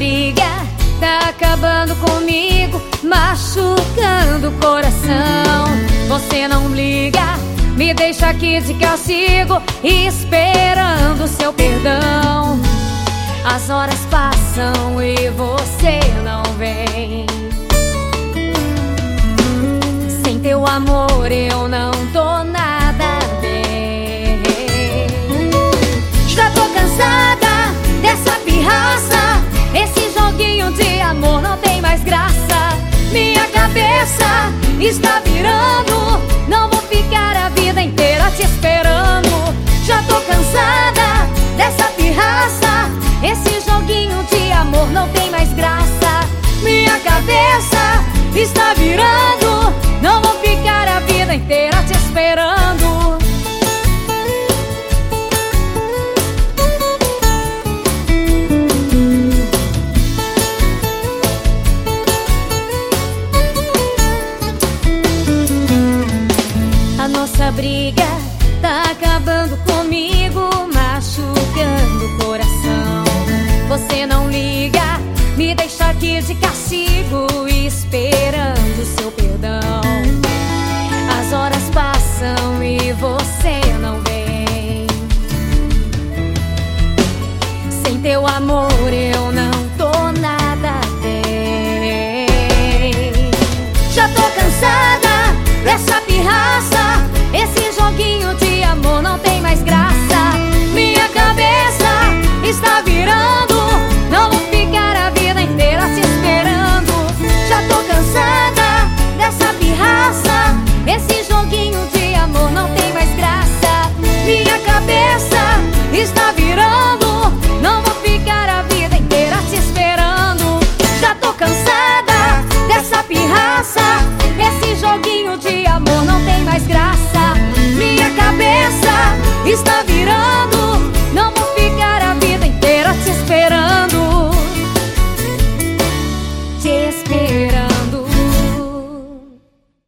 briga tá acabando comigo, machucando o coração. Você não liga, me deixa aqui de castigo, esperando seu perdão. As horas passam e você não vem. Sem teu amor eu não tô nada bem. Já tô cansada dessa pirraça, esse joguinho de amor não tem mais graça. Minha cabeça está virando, não vou ficar a vida inteira te esperando. Já tô cansada dessa pirraça, esse joguinho de amor não tem mais graça. Minha cabeça está virando, não vou ficar a vida inteira te esperando. A nossa briga tá acabando comigo, machucando o coração. Você não liga, me deixa aqui de castigo, esperando seu perdão. As horas passam e você não vem. Sem teu amor eu não